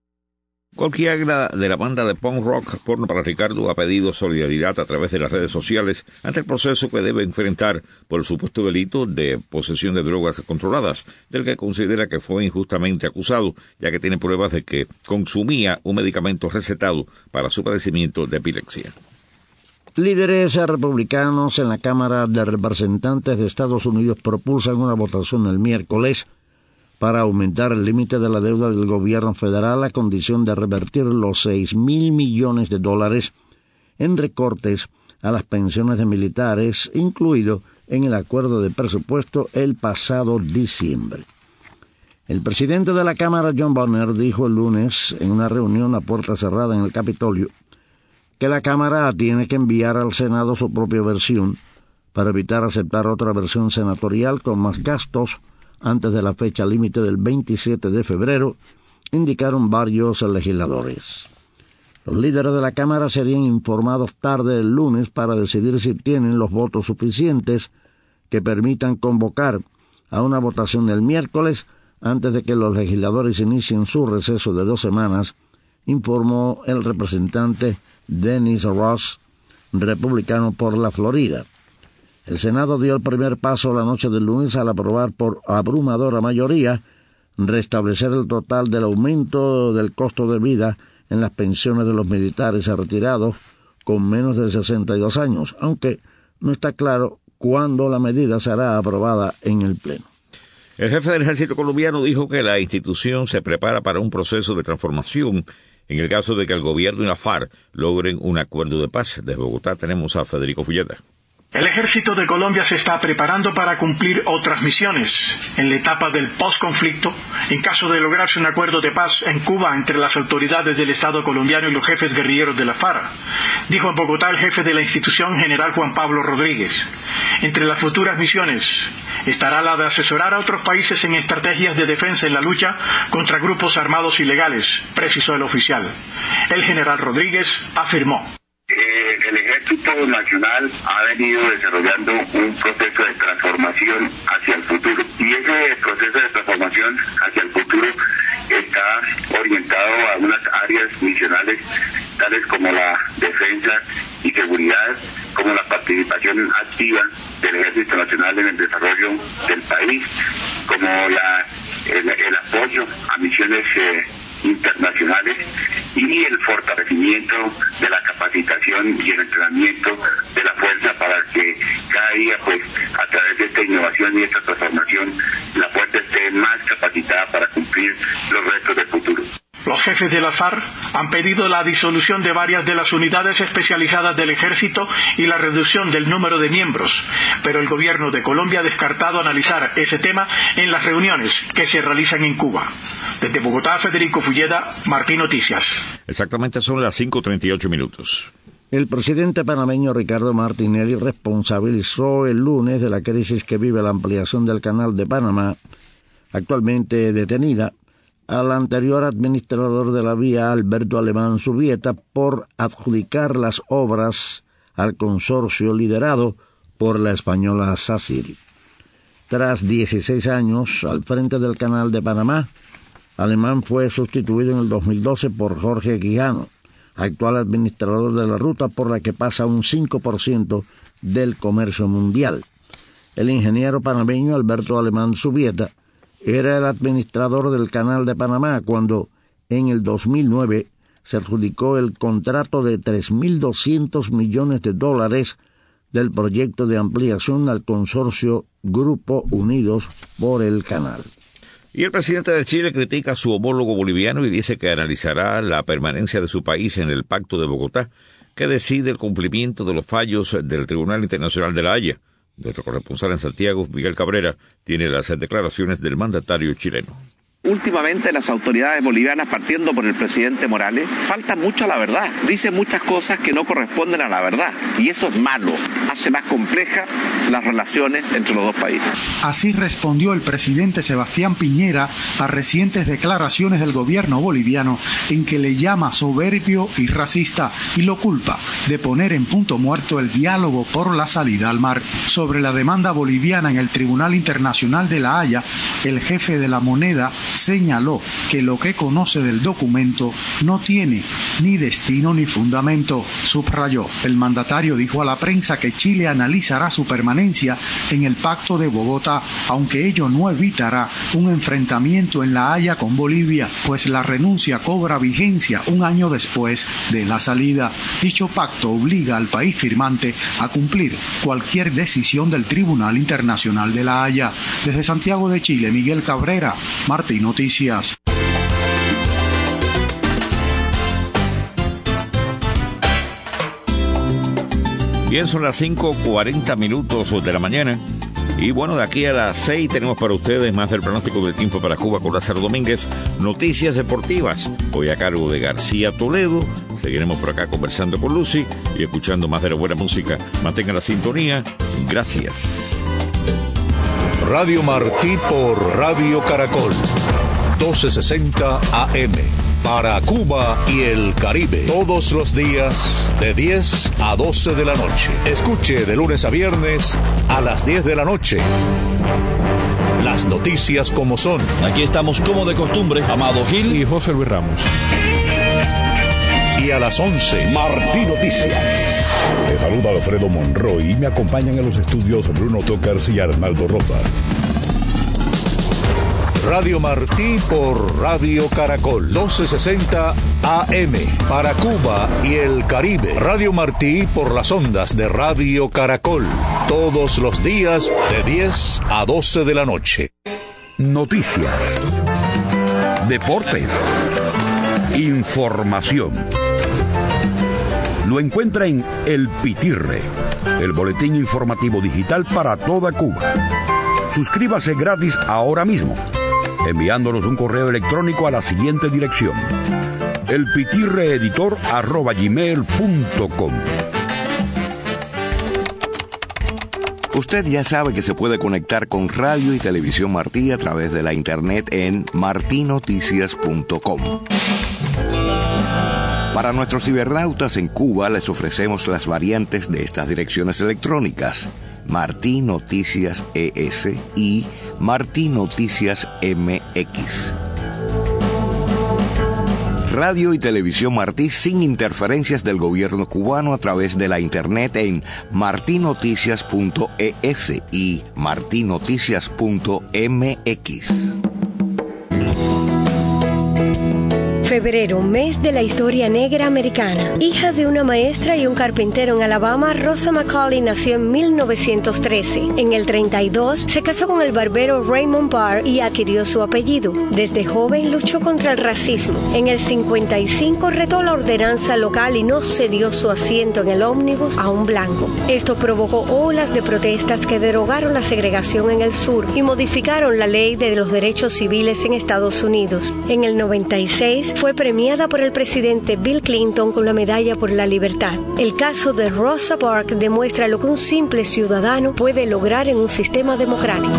Gorky Águila, de la banda de punk rock Porno para Ricardo, ha pedido solidaridad a través de las redes sociales ante el proceso que debe enfrentar por el supuesto delito de posesión de drogas controladas, del que considera que fue injustamente acusado, ya que tiene pruebas de que consumía un medicamento recetado para su padecimiento de epilepsia. Líderes republicanos en la Cámara de Representantes de Estados Unidos propulsan una votación el miércoles para aumentar el límite de la deuda del gobierno federal a condición de revertir los $6,000 millones en recortes a las pensiones de militares, incluido en el acuerdo de presupuesto el pasado diciembre. El presidente de la Cámara, John Boehner, dijo el lunes en una reunión a puerta cerrada en el Capitolio que la Cámara tiene que enviar al Senado su propia versión para evitar aceptar otra versión senatorial con más gastos antes de la fecha límite del 27 de febrero, indicaron varios legisladores. Los líderes de la Cámara serían informados tarde el lunes para decidir si tienen los votos suficientes que permitan convocar a una votación el miércoles antes de que los legisladores inicien su receso de 2 semanas, informó el representante Dennis Ross, republicano por la Florida. El Senado dio el primer paso la noche del lunes al aprobar por abrumadora mayoría restablecer el total del aumento del costo de vida en las pensiones de los militares retirados con menos de 62 años, aunque no está claro cuándo la medida será aprobada en el Pleno. El jefe del ejército colombiano dijo que la institución se prepara para un proceso de transformación en el caso de que el gobierno y la FARC logren un acuerdo de paz. Desde Bogotá tenemos a Federico Fulleda. El ejército de Colombia se está preparando para cumplir otras misiones en la etapa del postconflicto en caso de lograrse un acuerdo de paz en Cuba entre las autoridades del Estado colombiano y los jefes guerrilleros de la FARC, dijo en Bogotá el jefe de la institución, general Juan Pablo Rodríguez. Entre las futuras misiones estará la de asesorar a otros países en estrategias de defensa en la lucha contra grupos armados ilegales, precisó el oficial. El general Rodríguez afirmó: el Ejército Nacional ha venido desarrollando un proceso de transformación hacia el futuro, y ese proceso de transformación hacia el futuro está orientado a unas áreas misionales tales como la defensa y seguridad, como la participación activa del Ejército Nacional en el desarrollo del país, como el apoyo a misiones internacionales y el fortalecimiento de la capacitación y el entrenamiento de la fuerza para que Los jefes de las FARC han pedido la disolución de varias de las unidades especializadas del ejército y la reducción del número de miembros, pero el gobierno de Colombia ha descartado analizar ese tema en las reuniones que se realizan en Cuba. Desde Bogotá, Federico Fulleda, Martí Noticias. Exactamente son las 5:38 minutos. El presidente panameño Ricardo Martinelli responsabilizó el lunes de la crisis que vive la ampliación del Canal de Panamá, actualmente detenida, al anterior administrador de la vía, Alberto Alemán Zubieta, por adjudicar las obras al consorcio liderado por la española SACIR. Tras 16 años al frente del Canal de Panamá, Alemán fue sustituido en el 2012 por Jorge Quijano, actual administrador de la ruta por la que pasa un 5% del comercio mundial. El ingeniero panameño Alberto Alemán Zubieta era el administrador del Canal de Panamá cuando, en el 2009, se adjudicó el contrato de $3.200 millones del proyecto de ampliación al consorcio Grupo Unidos por el Canal. Y el presidente de Chile critica a su homólogo boliviano y dice que analizará la permanencia de su país en el Pacto de Bogotá, que decide el cumplimiento de los fallos del Tribunal Internacional de La Haya. Nuestro corresponsal en Santiago, Miguel Cabrera, tiene las declaraciones del mandatario chileno. Últimamente las autoridades bolivianas, partiendo por el presidente Morales, faltan mucho a la verdad. Dicen muchas cosas que no corresponden a la verdad. Y eso es malo. Hace más complejas las relaciones entre los dos países. Así respondió el presidente Sebastián Piñera a recientes declaraciones del gobierno boliviano en que le llama soberbio y racista y lo culpa de poner en punto muerto el diálogo por la salida al mar. Sobre la demanda boliviana en el Tribunal Internacional de La Haya, el jefe de la moneda señaló que lo que conoce del documento no tiene ni destino ni fundamento. Subrayó, el mandatario dijo a la prensa que Chile analizará su permanencia en el Pacto de Bogotá, aunque ello no evitará un enfrentamiento en La Haya con Bolivia, pues la renuncia cobra vigencia un año después de la salida. Dicho pacto obliga al país firmante a cumplir cualquier decisión del Tribunal Internacional de La Haya. Desde Santiago de Chile, Miguel Cabrera, Martí Noticias. Bien, son las 5:40 minutos de la mañana. Y bueno, de aquí a las 6 tenemos para ustedes más del pronóstico del tiempo para Cuba con Lázaro Domínguez. Noticias deportivas, hoy a cargo de García Toledo. Seguiremos por acá conversando con Lucy y escuchando más de la buena música. Mantengan la sintonía. Gracias. Radio Martí por Radio Caracol, 1260 AM. Para Cuba y el Caribe, todos los días de 10 a 12 de la noche. Escuche de lunes a viernes a las 10 de la noche. Las noticias como son. Aquí estamos como de costumbre, Amado Gil y José Luis Ramos. Y a las 11, Martí Noticias. Le saluda Alfredo Monroy y me acompañan en los estudios Bruno Tocars y Arnaldo Rosa. Radio Martí por Radio Caracol, 1260 AM. Para Cuba y el Caribe. Radio Martí por las ondas de Radio Caracol. Todos los días de 10 a 12 de la noche. Noticias. Deportes. Información. Lo encuentra en El Pitirre, el boletín informativo digital para toda Cuba. Suscríbase gratis ahora mismo, enviándonos un correo electrónico a la siguiente dirección: elpitirreeditor@gmail.com. Usted ya sabe que se puede conectar con Radio y Televisión Martí a través de la internet en martinoticias.com. Para nuestros cibernautas en Cuba les ofrecemos las variantes de estas direcciones electrónicas: Martí Noticias ES y Martí Noticias MX. Radio y Televisión Martí sin interferencias del gobierno cubano a través de la internet en martinoticias.es y martinoticias.mx. Febrero, mes de la historia negra americana. Hija de una maestra y un carpintero en Alabama, Rosa McCauley nació en 1913. En el 32 se casó con el barbero Raymond Barr y adquirió su apellido. Desde joven luchó contra el racismo. En el 55 retó la ordenanza local y no cedió su asiento en el ómnibus a un blanco. Esto provocó olas de protestas que derogaron la segregación en el sur y modificaron la ley de los derechos civiles en Estados Unidos. En el 96 fue premiada por el presidente Bill Clinton con la Medalla por la Libertad. El caso de Rosa Parks demuestra lo que un simple ciudadano puede lograr en un sistema democrático.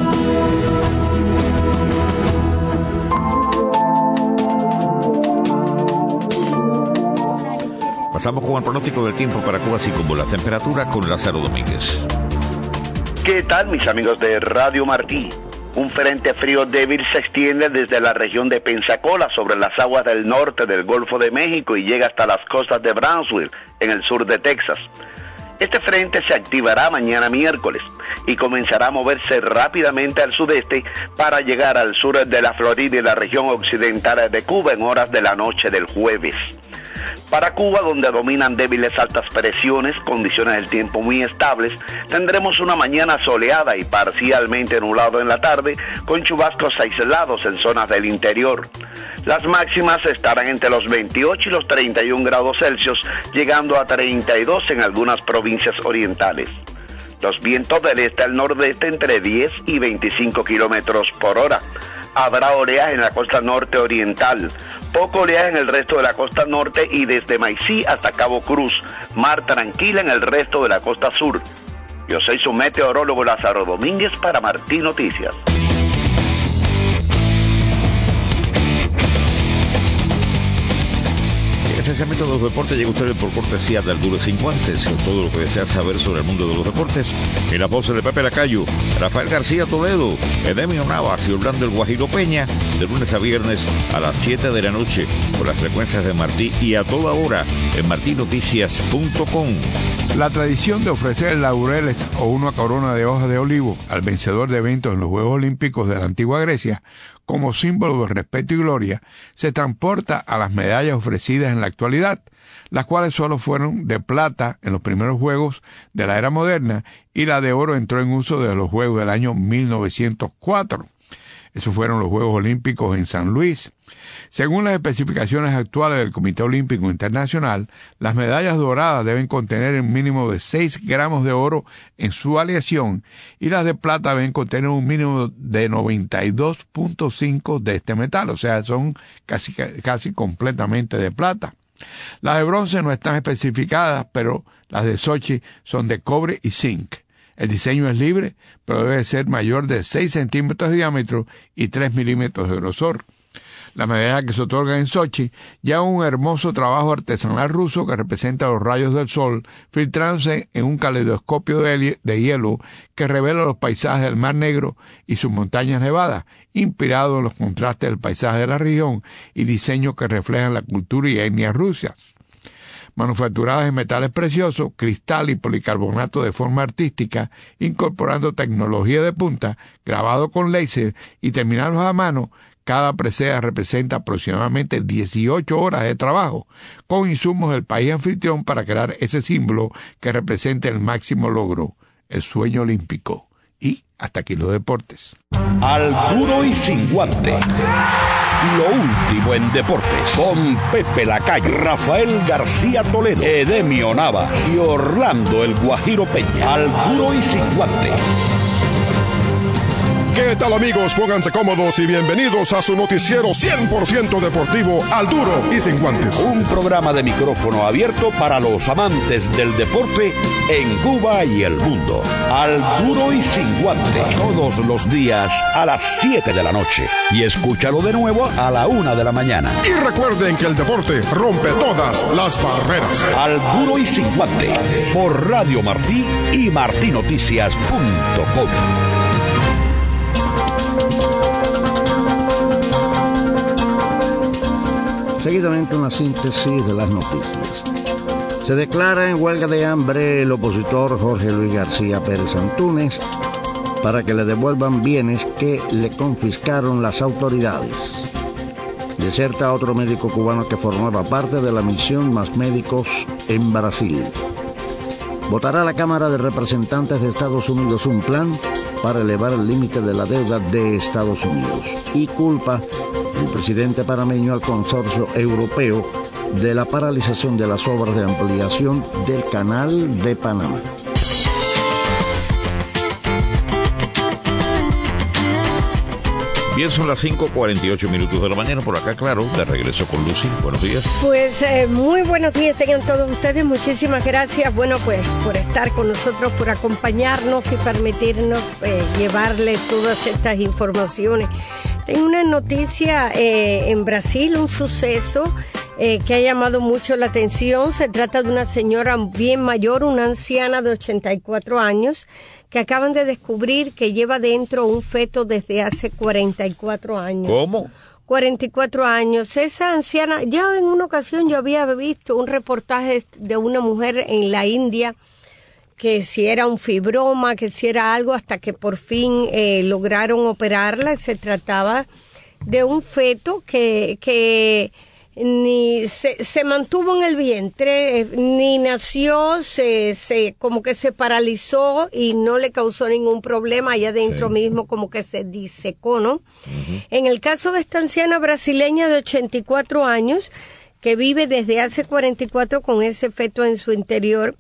Pasamos con el pronóstico del tiempo para Cuba, así como la temperatura, con Lázaro Domínguez. ¿Qué tal, mis amigos de Radio Martí? Un frente frío débil se extiende desde la región de Pensacola sobre las aguas del norte del Golfo de México y llega hasta las costas de Brownsville, en el sur de Texas. Este frente se activará mañana miércoles y comenzará a moverse rápidamente al sudeste para llegar al sur de la Florida y la región occidental de Cuba en horas de la noche del jueves. Para Cuba, donde dominan débiles altas presiones, condiciones del tiempo muy estables, tendremos una mañana soleada y parcialmente nublado en la tarde, con chubascos aislados en zonas del interior. Las máximas estarán entre los 28 y los 31 grados Celsius, llegando a 32 en algunas provincias orientales. Los vientos del este al nordeste entre 10 y 25 kilómetros por hora. Habrá oleaje en la costa norte oriental, poco oleaje en el resto de la costa norte y desde Maicí hasta Cabo Cruz, mar tranquila en el resto de la costa sur. Yo soy su meteorólogo Lázaro Domínguez para Martí Noticias. Este segmento de los deportes llega a ustedes por cortesía de Alduro Sin Guantes. Todo lo que desea saber sobre el mundo de los deportes en la voz de Pepe Lacayo, Rafael García Toledo, Edemio Navas y Orlando El Guajiro Peña, de lunes a viernes a las 7 de la noche por las frecuencias de Martí y a toda hora en martinoticias.com. La tradición de ofrecer laureles o una corona de hojas de olivo al vencedor de eventos en los Juegos Olímpicos de la antigua Grecia, como símbolo de respeto y gloria, se transporta a las medallas ofrecidas en la actualidad, las cuales solo fueron de plata en los primeros Juegos de la era moderna y la de oro entró en uso desde los Juegos del año 1904. Esos fueron los Juegos Olímpicos en San Luis. Según las especificaciones actuales del Comité Olímpico Internacional, las medallas doradas deben contener un mínimo de 6 gramos de oro en su aleación y las de plata deben contener un mínimo de 92.5 de este metal, o sea, son casi completamente de plata. Las de bronce no están especificadas, pero las de Sochi son de cobre y zinc. El diseño es libre, pero debe ser mayor de 6 centímetros de diámetro y 3 milímetros de grosor. La medalla que se otorga en Sochi lleva un hermoso trabajo artesanal ruso que representa los rayos del sol filtrándose en un caleidoscopio de hielo que revela los paisajes del Mar Negro y sus montañas nevadas, inspirado en los contrastes del paisaje de la región y diseños que reflejan la cultura y etnias rusas. Manufacturadas en metales preciosos, cristal y policarbonato de forma artística, incorporando tecnología de punta, grabado con láser y terminados a mano, cada presea representa aproximadamente 18 horas de trabajo, con insumos del país anfitrión para crear ese símbolo que representa el máximo logro, el sueño olímpico. Y hasta aquí los deportes. Al duro y sin guante. Lo último en deportes, con Pepe Lacayo, Rafael García Toledo, Edemio Navas y Orlando El Guajiro Peña. Al duro y sin guante. ¿Qué tal, amigos? Pónganse cómodos y bienvenidos a su noticiero 100% deportivo, Al Duro y Sin Guantes. Un programa de micrófono abierto para los amantes del deporte en Cuba y el mundo. Al Duro y Sin Guante. Todos los días a las 7 de la noche. Y escúchalo de nuevo a la 1 de la mañana. Y recuerden que el deporte rompe todas las barreras. Al Duro y Sin Guante. Por Radio Martí y martinoticias.com. Seguidamente una síntesis de las noticias. Se declara en huelga de hambre el opositor Jorge Luis García Pérez Antúnez para que le devuelvan bienes que le confiscaron las autoridades. Deserta otro médico cubano que formaba parte de la misión Más Médicos en Brasil. Votará la Cámara de Representantes de Estados Unidos un plan para elevar el límite de la deuda de Estados Unidos. Y culpa el presidente panameño al consorcio europeo de la paralización de las obras de ampliación del Canal de Panamá. Bien, son las 5:48 de la mañana por acá, claro, de regreso con Lucy. Buenos días. Pues muy buenos días tengan todos ustedes, muchísimas gracias, bueno, pues por estar con nosotros, por acompañarnos y permitirnos llevarles todas estas informaciones. Tengo una noticia en Brasil, un suceso que ha llamado mucho la atención. Se trata de una señora bien mayor, una anciana de 84 años, que acaban de descubrir que lleva dentro un feto desde hace 44 años. ¿Cómo? 44 años. Esa anciana, ya en una ocasión yo había visto un reportaje de una mujer en la India, que si era un fibroma, que si era algo, hasta que por fin lograron operarla. Se trataba de un feto que ni se mantuvo en el vientre, ni nació, como que se paralizó y no le causó ningún problema allá adentro mismo, como que se disecó, ¿no? Uh-huh. En el caso de esta anciana brasileña de 84 años, que vive desde hace 44 con ese feto en su interior,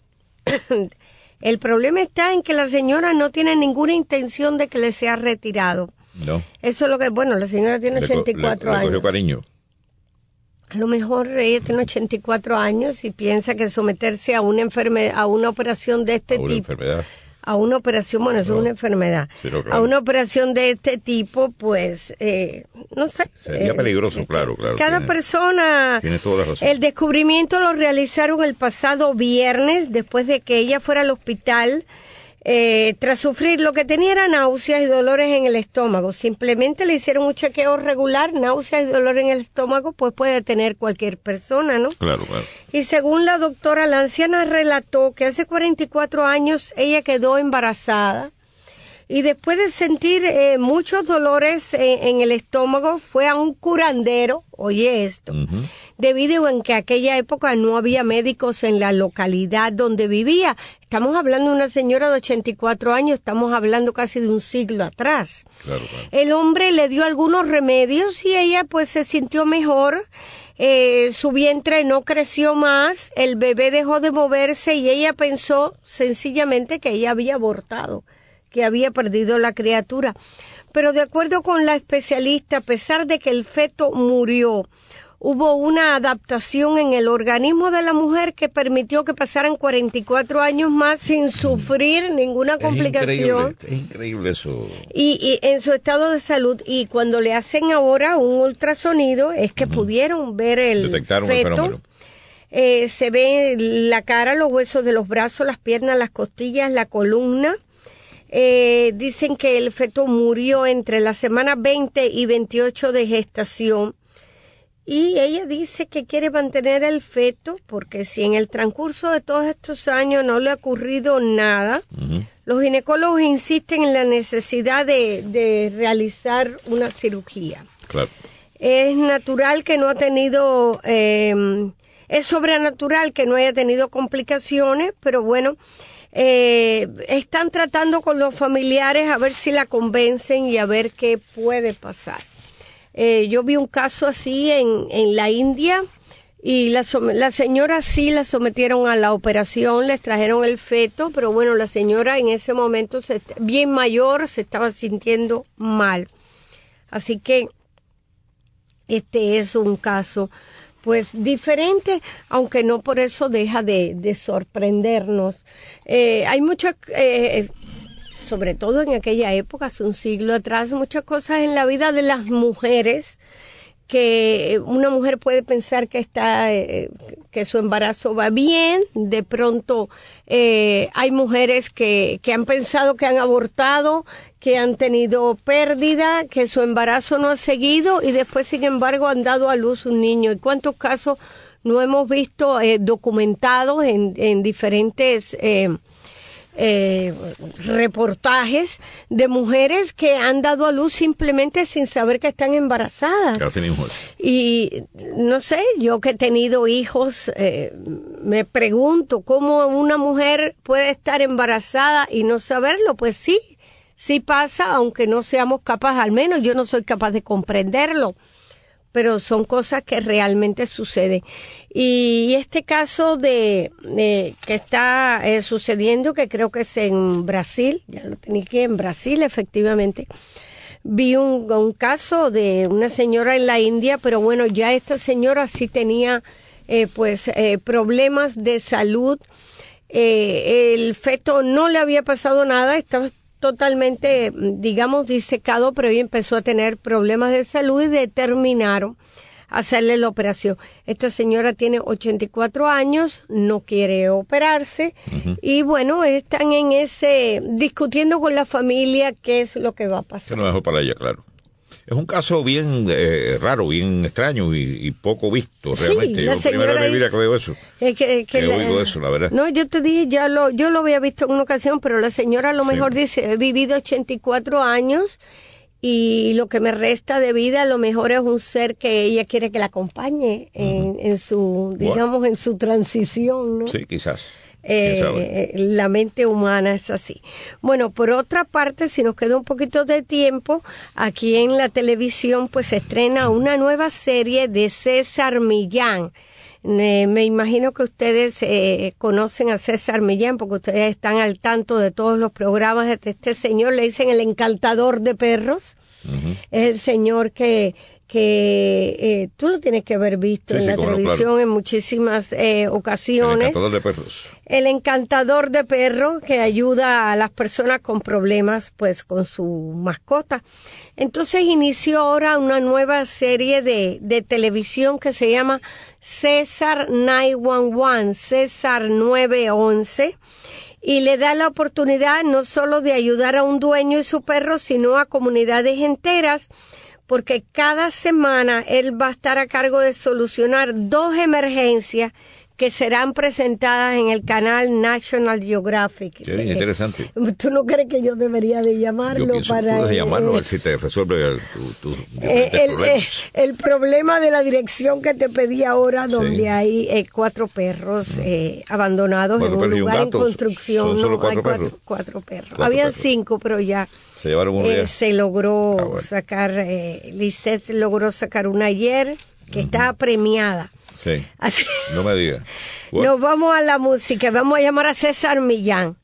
el problema está en que la señora no tiene ninguna intención de que le sea retirado. No. Eso es lo que, bueno, la señora tiene 84 años. Le cogió cariño. A lo mejor ella tiene 84 años y piensa que someterse a una enfermedad, a una operación de este tipo, a una operación, bueno, eso es una enfermedad, sí, claro. A una operación de este tipo, pues, no sé. Sería peligroso, claro. Cada persona. Tiene toda la razón. El descubrimiento lo realizaron el pasado viernes, después de que ella fuera al hospital. Tras sufrir, lo que tenía era náuseas y dolores en el estómago. Simplemente le hicieron un chequeo regular. Náuseas y dolor en el estómago pues puede tener cualquier persona, ¿no? Claro. Y según la doctora, la anciana relató que hace 44 años ella quedó embarazada y después de sentir muchos dolores en el estómago fue a un curandero, oye esto, debido a que aquella época no había médicos en la localidad donde vivía. Estamos hablando de una señora de 84 años, estamos hablando casi de un siglo atrás. Claro. El hombre le dio algunos remedios y ella pues se sintió mejor. Su vientre no creció más, el bebé dejó de moverse y ella pensó sencillamente que ella había abortado, que había perdido la criatura. Pero de acuerdo con la especialista, a pesar de que el feto murió, hubo una adaptación en el organismo de la mujer que permitió que pasaran 44 años más sin sufrir ninguna complicación. Es increíble eso. Y en su estado de salud. Y cuando le hacen ahora un ultrasonido, es que pudieron ver el feto. Se ve la cara, los huesos de los brazos, las piernas, las costillas, la columna. Dicen que el feto murió entre la semana 20 y 28 de gestación. Y ella dice que quiere mantener el feto porque si en el transcurso de todos estos años no le ha ocurrido nada, los ginecólogos insisten en la necesidad de realizar una cirugía. Claro. Es natural que no ha tenido, es sobrenatural que no haya tenido complicaciones, pero bueno, están tratando con los familiares a ver si la convencen y a ver qué puede pasar. Yo vi un caso así en la India y la señora sí la sometieron a la operación, les trajeron el feto, pero bueno, la señora en ese momento, bien mayor, se estaba sintiendo mal. Así que este es un caso pues diferente, aunque no por eso deja de sorprendernos. Hay muchas... sobre todo en aquella época, hace un siglo atrás, muchas cosas en la vida de las mujeres que una mujer puede pensar que que su embarazo va bien, de pronto hay mujeres que han pensado que han abortado, que han tenido pérdida, que su embarazo no ha seguido y después sin embargo han dado a luz un niño. ¿Y cuántos casos no hemos visto documentados en diferentes reportajes de mujeres que han dado a luz simplemente sin saber que están embarazadas. Así mismo. Y no sé, yo que he tenido hijos, me pregunto cómo una mujer puede estar embarazada y no saberlo. Pues sí pasa, aunque no seamos capaces, al menos yo no soy capaz de comprenderlo, pero son cosas que realmente suceden. Y este caso que está sucediendo, que creo que es en Brasil, ya lo tenía aquí, en Brasil efectivamente, vi un caso de una señora en la India, pero bueno, ya esta señora sí tenía problemas de salud. El feto no le había pasado nada, estaba totalmente, digamos, disecado, pero ella empezó a tener problemas de salud y determinaron hacerle la operación. Esta señora tiene 84 años, no quiere operarse, y bueno, están discutiendo con la familia qué es lo que va a pasar. Que no es mejor para ella, claro. Es un caso bien raro, bien extraño y poco visto, realmente. Sí, yo primera vez en mi vida que veo eso. Que oigo eso, la verdad. No, yo te dije, yo lo había visto en una ocasión, pero la señora a lo mejor dice, he vivido 84 años y lo que me resta de vida a lo mejor es un ser que ella quiere que la acompañe en su, digamos, en su transición, ¿no? Sí, quizás. La mente humana es así. Bueno, por otra parte, si nos queda un poquito de tiempo, aquí en la televisión pues se estrena una nueva serie de César Millán. Me imagino que ustedes conocen a César Millán porque ustedes están al tanto de todos los programas de este señor. Le dicen el encantador de perros. Es el señor que tú lo tienes que haber visto en la televisión, claro, en muchísimas ocasiones. El encantador de perros. El encantador de perros que ayuda a las personas con problemas pues con su mascota. Entonces inició ahora una nueva serie de televisión que se llama César 911, César 911. Y le da la oportunidad no solo de ayudar a un dueño y su perro, sino a comunidades enteras, porque cada semana él va a estar a cargo de solucionar 2 emergencias que serán presentadas en el canal National Geographic. Sí, interesante. ¿Tú no crees que yo debería de llamarlo? Yo pienso para que puedes llamarlo a ver si te resuelve el problema de la dirección que te pedí ahora, donde hay 4 perros abandonados en un lugar en construcción. ¿Son solo 4 perros? 4 perros. Habían 5, pero ya se llevaron uno ya. Se logró sacar, Lisette logró sacar una ayer que estaba premiada. Sí. Así. No me digas. Nos vamos a la música. Vamos a llamar a César Millán.